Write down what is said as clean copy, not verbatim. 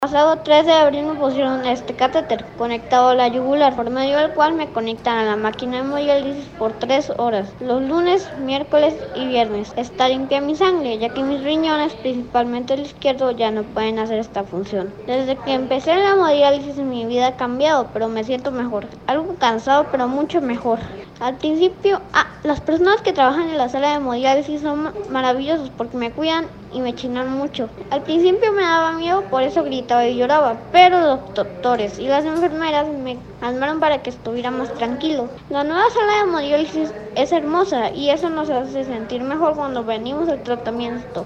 Pasado 3 de abril me pusieron este catéter conectado a la yugular, por medio del cual me conectan a la máquina de hemodiálisis por 3 horas, los lunes, miércoles y viernes. Está limpia mi sangre, ya que mis riñones, principalmente el izquierdo, ya no pueden hacer esta función. Desde que empecé la hemodiálisis mi vida ha cambiado, pero me siento mejor. Algo cansado, pero mucho mejor. Al principio, las personas que trabajan en la sala de hemodiálisis son maravillosos porque me cuidan y me chinan mucho. Al principio me daba miedo, por eso gritaba y lloraba, pero los doctores y las enfermeras me calmaron para que estuviera más tranquilo. La nueva sala de hemodiálisis es hermosa y eso nos hace sentir mejor cuando venimos al tratamiento.